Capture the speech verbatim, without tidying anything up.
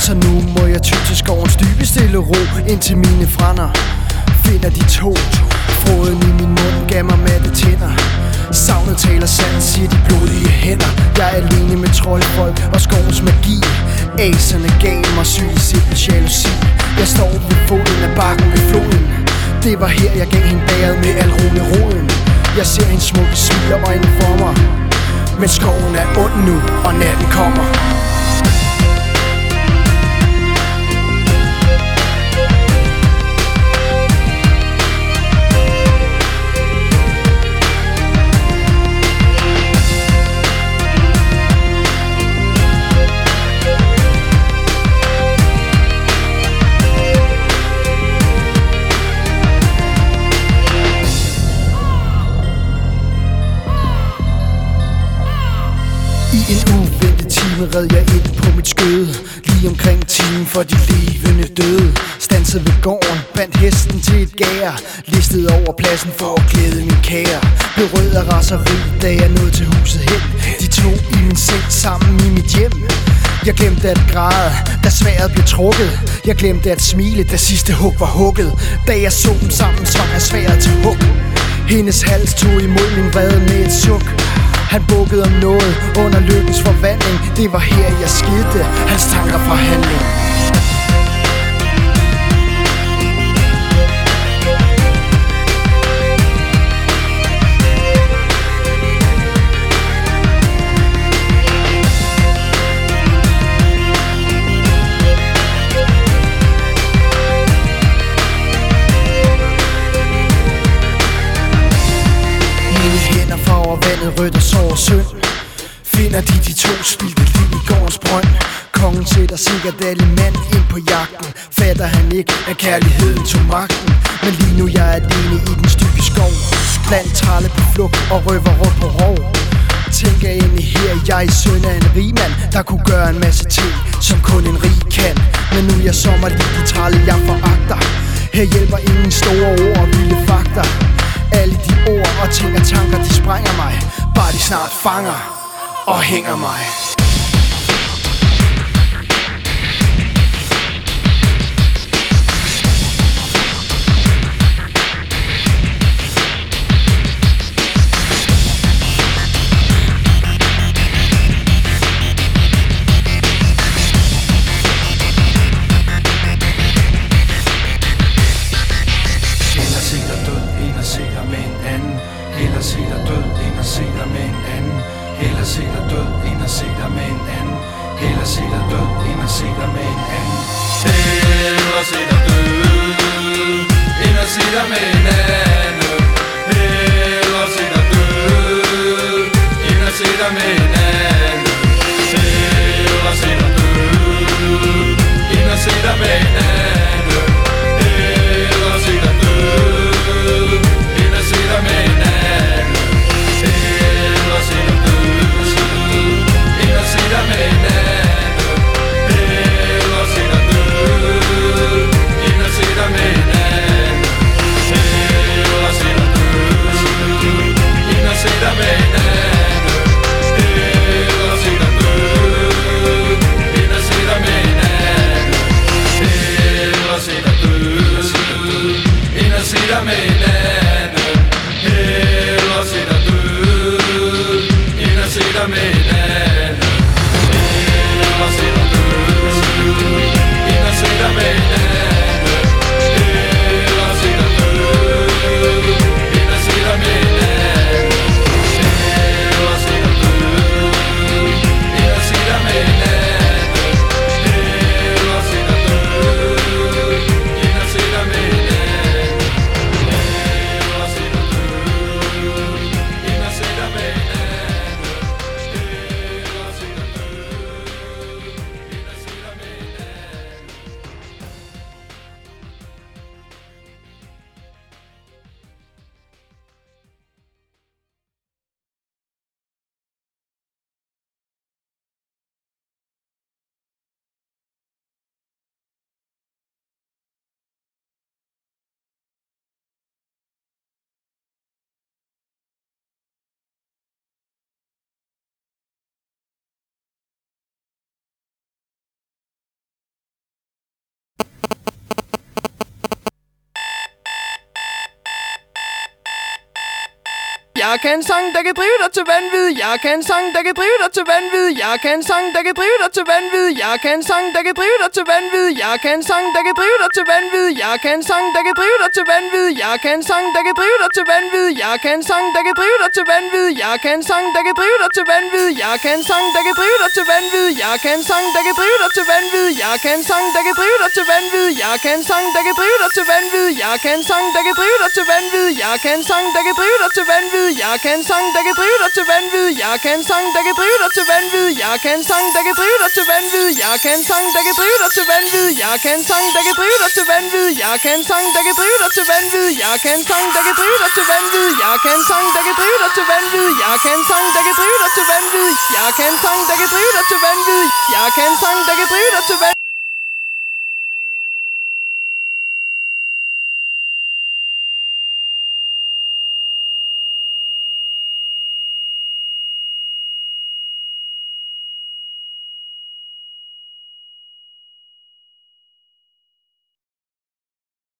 Så nu må jeg ty til skovens dybe stille ro, indtil mine frænder finder de to. Froden i min mund gav mig matte tænder. Savnet taler sandt, siger de blodige hænder. Jeg er alene med troldfolk og skovens magi. Aserne gav mig syg i simpel jalousi. Jeg står ved foden af bakken ved floden. Det var her jeg gav hende bæret med al roen i roden. Jeg ser hendes smukke smiler øjnene for mig. Men skoven er ond nu, og natten kommer. I en uventet time red jeg ind på mit skøde. Lige omkring timen for de levende døde. Stansede ved gården, bandt hesten til et gær. Listede over pladsen for at glæde min kære. Blev rød af raseri, da jeg nåede til huset hen. De to i min seng sammen i mit hjem. Jeg glemte at græde, da sværdet blev trukket. Jeg glemte at smile, da sidste hug var hugget. Da jeg så dem sammen, svang jeg sværdet til hug. Hendes hals tog imod min vrede med et suk. Han bukkede om noget under lykkens forvandling. Det var her jeg skilte hans tanker fra handling. Vandet rødt og sår synd. Finder de de to spildte liv i gårdens brønd. Kongen sætter sikkert alle mand ind på jagten. Fatter han ikke, at kærligheden tog magten. Men lige nu jeg er alene i den stykke skov. Blandt tralle på flugt og røver rundt på rov. Tænker ind i her, jeg er søn af en rigmand, der kunne gøre en masse ting, som kun en rig kan. Men nu er jeg sommer lige de tralle jeg foragter. Her hjælper ingen store ord og vilde fakta. Alle de ord og ting og tanker, de sprænger mig. Bare de snart fanger og hænger mig. Hellere se dig død, end at se dig med en anden. Hellere se dig død, end at se dig med en anden. Hellere se dig død, end at se dig med en anden. Hellere se dig død, end at se dig med en anden. Hellere se dig død, end at se dig med en anden. Hellere se dig død, end at se dig med en anden. Hellere se dig død, end at se dig med en anden. Hey Jeg kan sang, der kan drive dig til vanvid. Jeg kan sang, der kan drive dig til vanvid. Jeg kan sang, der kan drive dig til vanvid. Jeg kan sang, der kan drive dig til vanvid. Jeg kan sang, der kan drive dig til vanvid. Jeg kan sang, der kan drive dig til vanvid. Jeg kan sang, der kan drive dig til vanvid. Jeg kan sang, der kan drive dig til vanvid. Jeg kan sang, der kan drive dig til vanvid. Jeg kan sang, der kan drive dig til vanvid. Jeg kan sang, der kan drive dig til vanvid. Jeg kan sang, der kan drive dig til vanvid. Jeg kan sang, der kan drive dig til vanvid. Jeg kan sang, der kan drive dig til vanvid. Jeg kan sang, der kan drive dig til vanvid. Jeg kan sang, der kan drive dig til vanvid. Jeg kan sang, der kan drive dig til vanvid. Jeg kan sang, der kan drive dig til vanvid. Jeg kan sang, der kan drive dig til vanvid. Jeg kan sang, der kan drive dig til vanvid. Jeg kan sang, der kan drive dig til vanvid. Jeg kan sang, der kan drive dig til vanvid. Jeg kan sang, der kan drive dig til vanvid. Jeg kan sang, der kan drive dig til vanvid. Jeg kan sang, der kan drive dig til vanvid. Jeg kan sang, der kan drive dig til vanvid.